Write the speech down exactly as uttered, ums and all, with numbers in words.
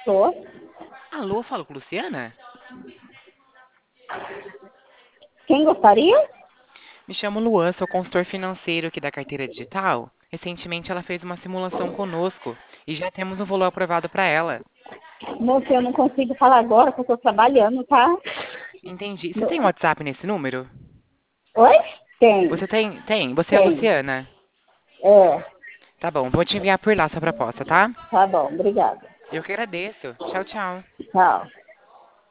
Tô. Alô, falo com Luciana? Quem gostaria? Me chamo Luan, sou consultor financeiro aqui da carteira digital. Recentemente ela fez uma simulação conosco e já temos um valor aprovado para ela. Moça, eu não consigo falar agora porque eu tô trabalhando, tá? Entendi. Você tem No- WhatsApp nesse número? Oi? Tem, Você tem? Tem. Você é a tem. Luciana? É, Tá bom, vou te enviar por lá sua proposta, tá? tá bom, obrigada. Eu que agradeço. Tchau, tchau. Tchau.